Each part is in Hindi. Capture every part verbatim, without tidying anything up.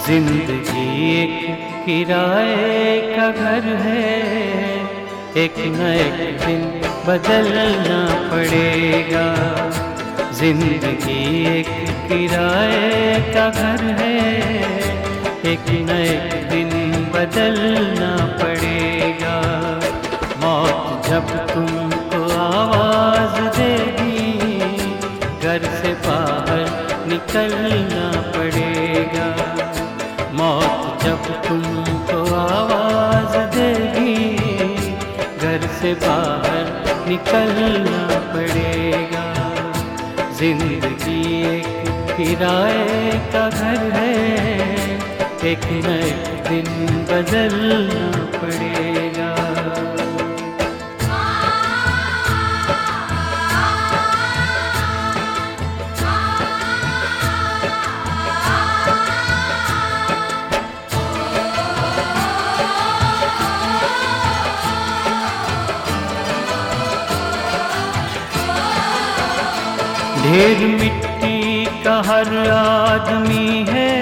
जिंदगी एक किराए का घर है, एक न एक दिन बदलना पड़ेगा। जिंदगी एक किराए का घर है, एक न एक दिन बदलना पड़ेगा। मौत जब तुमको आवाज देगी, घर से बाहर निकलना पड़ेगा। मौत जब तुमको आवाज देगी, घर से बाहर निकलना पड़ेगा। जिंदगी एक किराए का घर है, एक न एक दिन बदलना पड़ेगा। ढेर मिट्टी का हर आदमी है,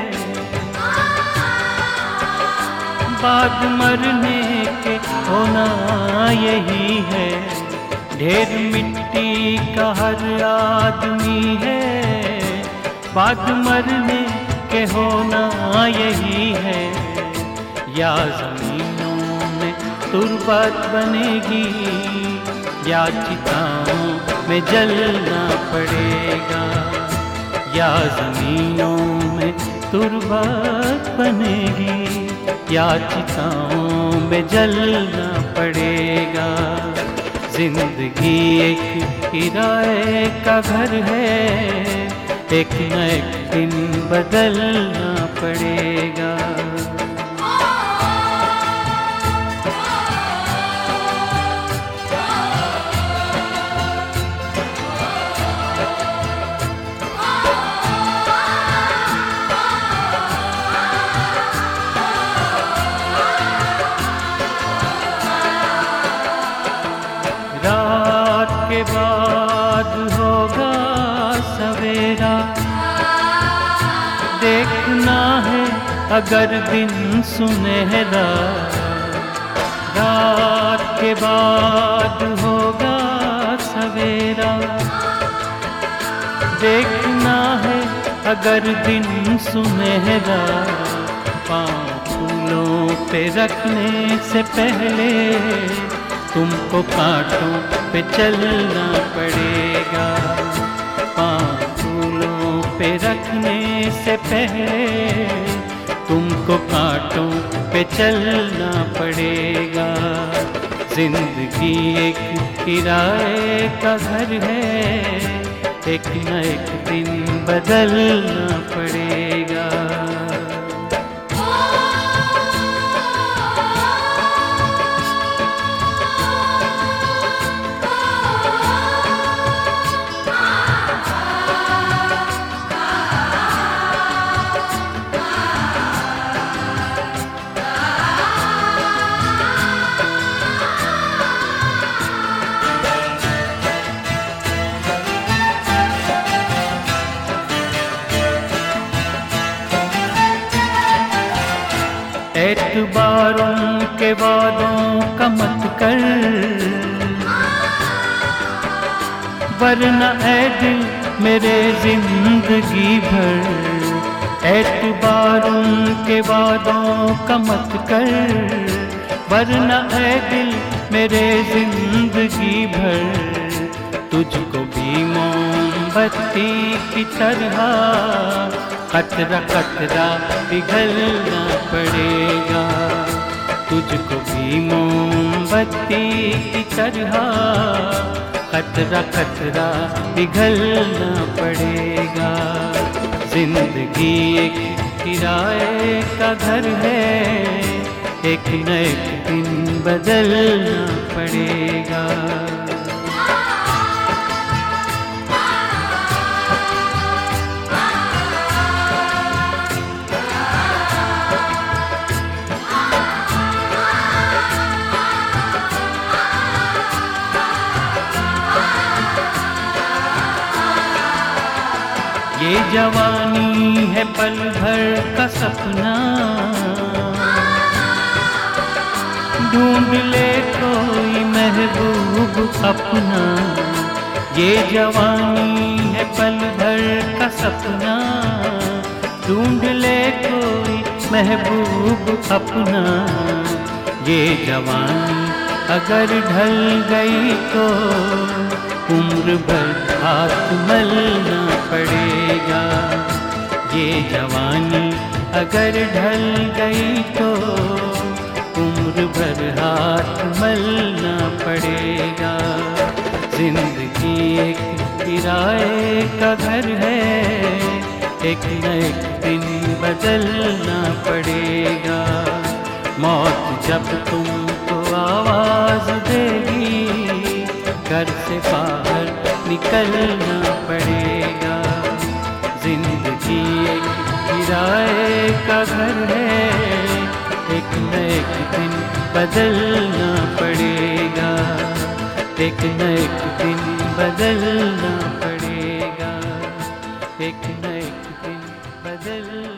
बाद मरने के होना यही है। ढेर मिट्टी का हर आदमी है, बाद मरने के होना यही है। या ज़मीनों में तुर्बत बनेगी, या चिताओं में जलना पड़ेगा। या ज़मीनों में तुर्बत बनेगी, या चिताओं में जलना पड़ेगा। जिंदगी एक किराए का घर है, एक न एक दिन बदलना पड़ेगा। रात के बाद होगा सवेरा, देखना है अगर दिन सुनहरा। रात के बाद होगा सवेरा, देखना है अगर दिन सुनहरा। पाँव फूलों पे रखने से पहले तुमको कांटों पे चलना पड़ेगा। पाँव फूलों पे रखने से पहले तुमको कांटों पे चलना पड़ेगा। जिंदगी एक किराए का घर है, एक न एक दिन बदलना पड़ेगा। एतबारों के वादों का मत कर, वरना ऐ दिल मेरे जिंदगी भर। एतबारों के वादों का मत कर, वरना ऐ दिल मेरे जिंदगी भर। तुझको भी मोमबत्ती की तरह कतरा कतरा पिघलना पड़ेगा। तुझको भी मोमबत्ती की तरह कतरा कतरा पिघलना पड़ेगा। जिंदगी एक किराए का घर है, एक न एक दिन बदलना पड़ेगा। ये जवानी है पल भर का सपना, ढूंढ ले कोई महबूब अपना। ये जवानी है पल भर का सपना, ढूंढ ले कोई महबूब अपना। ये जवानी अगर ढल गई तो उम्र भर हाथ मलना पड़ेगा। ये जवानी अगर ढल गई तो उम्र भर हाथ मलना पड़ेगा। जिंदगी एक किराए का घर है, एक न एक दिन बदलना पड़ेगा। मौत जब तुमको आवाज देगी, घर से बाहर निकलना पड़ेगा। जिंदगी एक किराए का घर है, एक न एक दिन बदलना पड़ेगा। एक न एक दिन बदलना पड़ेगा। एक न एक दिन बदल